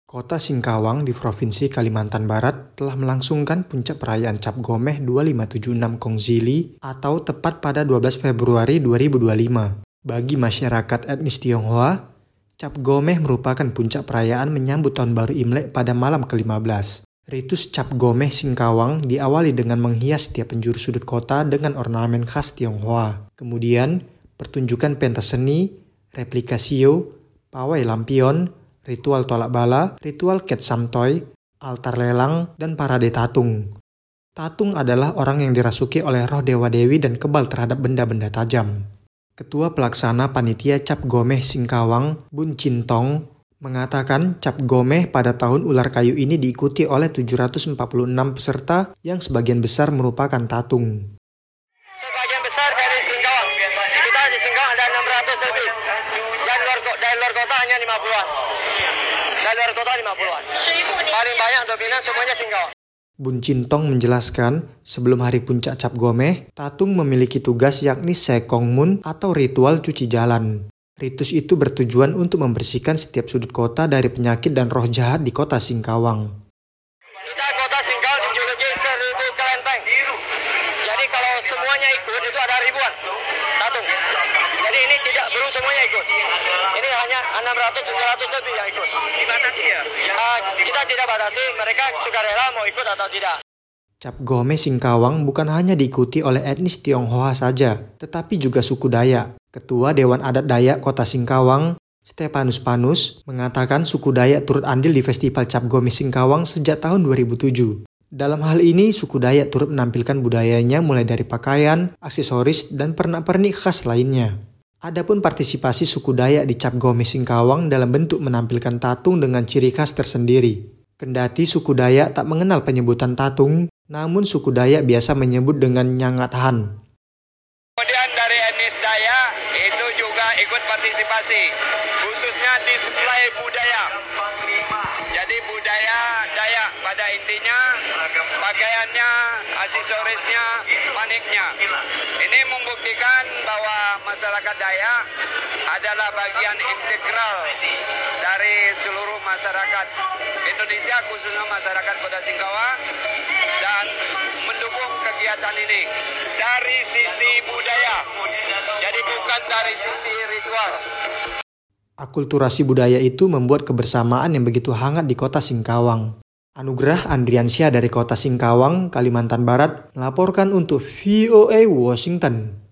Kota Singkawang di Provinsi Kalimantan Barat telah melangsungkan puncak perayaan Cap Gomeh 2576 Kongzili atau tepat pada 12 Februari 2025. Bagi masyarakat etnis Tionghoa, Cap Gomeh merupakan puncak perayaan menyambut Tahun Baru Imlek pada malam ke-15. Ritus Cap Gomeh Singkawang diawali dengan menghias setiap penjuru sudut kota dengan ornamen khas Tionghoa. Kemudian, pertunjukan pentas seni, replika sio, pawai lampion, ritual tolak bala, ritual ket samtoy, altar lelang, dan parade tatung. Tatung adalah orang yang dirasuki oleh roh dewa-dewi dan kebal terhadap benda-benda tajam. Ketua Pelaksana Panitia Cap Gomeh Singkawang, Bun Cintong, mengatakan Cap Gomeh pada tahun ular kayu ini diikuti oleh 746 peserta yang sebagian besar merupakan tatung. Sebagian besar dari Singkawang. Kita di Singkawang ada 600 lebih. Dari luar kota hanya 50-an. Dari luar kota 50-an. Paling banyak dominan semuanya Singkawang. Bun Cintong menjelaskan, sebelum hari puncak Cap Gomeh, tatung memiliki tugas yakni Sekong Mun atau ritual cuci jalan. Ritus itu bertujuan untuk membersihkan setiap sudut kota dari penyakit dan roh jahat di kota Singkawang. Kita kota Singkawang dijuluki 1000 kelenteng. Jadi kalau semuanya ikut itu ada ribuan tatung. Jadi ini belum semuanya ikut. Ini hanya 600-700 lebih yang ikut. Dibatasi ya? Kita tidak batasi, mereka sukarela mau ikut atau tidak. Cap Gomeh Singkawang bukan hanya diikuti oleh etnis Tionghoa saja, tetapi juga suku Dayak. Ketua Dewan Adat Dayak Kota Singkawang, Stepanus Panus, mengatakan suku Dayak turut andil di Festival Cap Gomeh Singkawang sejak tahun 2007. Dalam hal ini, suku Dayak turut menampilkan budayanya mulai dari pakaian, aksesoris, dan pernak-pernik khas lainnya. Adapun partisipasi suku Dayak di Cap Gomeh Singkawang dalam bentuk menampilkan tatung dengan ciri khas tersendiri. Kendati suku Dayak tak mengenal penyebutan tatung, namun suku Dayak biasa menyebut dengan Nyangathan. Kemudian dari etnis Dayak itu juga ikut partisipasi, khususnya display budaya. Jadi budaya Dayak pada intinya, pakaiannya, aksesorisnya, maniknya. Ini membuktikan bahwa masyarakat Dayak adalah bagian integral dari seluruh masyarakat Indonesia, khususnya masyarakat Kota Singkawang, dan mendukung kegiatan ini dari sisi budaya, jadi bukan dari sisi ritual. Akulturasi budaya itu membuat kebersamaan yang begitu hangat di Kota Singkawang. Anugrah Andriansyah dari Kota Singkawang, Kalimantan Barat, melaporkan untuk VOA Washington.